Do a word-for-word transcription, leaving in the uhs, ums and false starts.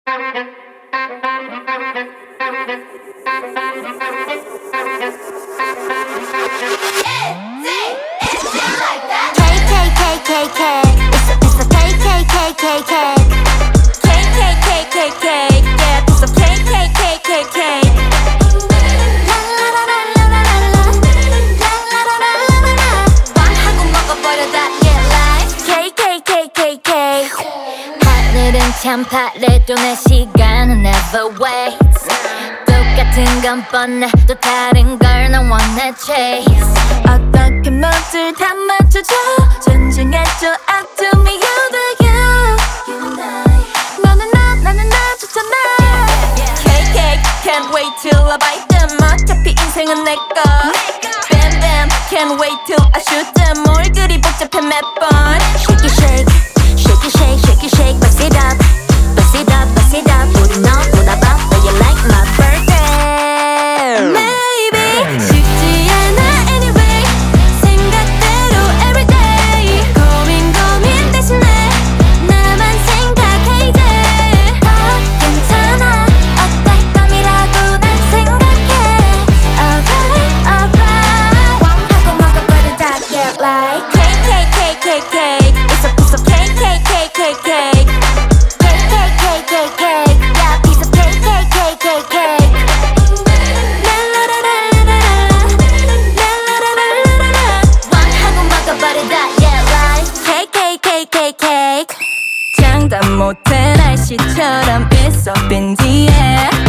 참 파래도 내 시간은 never waits. 똑같은 건 뻔해 또 다른 걸 난 wanna chase. 어떻게 모두 다 맞춰줘 존중해줘 up to me you the you. 너는 나 나는 나 좋잖아. 케이케이 can't wait till I bite them. 어차피 인생은 내꺼. Bam bam can't wait till I shoot them. 뭘 그리 복잡해 몇 번. Shake it shake shake it shake shake it shake bust it up bust it up bust it up 우리 너보다 바빠 you like my birthday. Maybe 쉽지 않아 anyway 생각대로 everyday 고민 고민 대신에 나만 생각해 이제 더 괜찮아 어떨 밤이라도 난 생각해 alright alright 하고 먹어버리자 get like cake cake cake cake cake it's a piece of cake cake cake cake cake cake cake cake cake cake yeah piece of cake cake cake cake cake 하고 먹어버리자 yeah like cake cake cake cake cake 장담 못해 날씨처럼 it's up in the air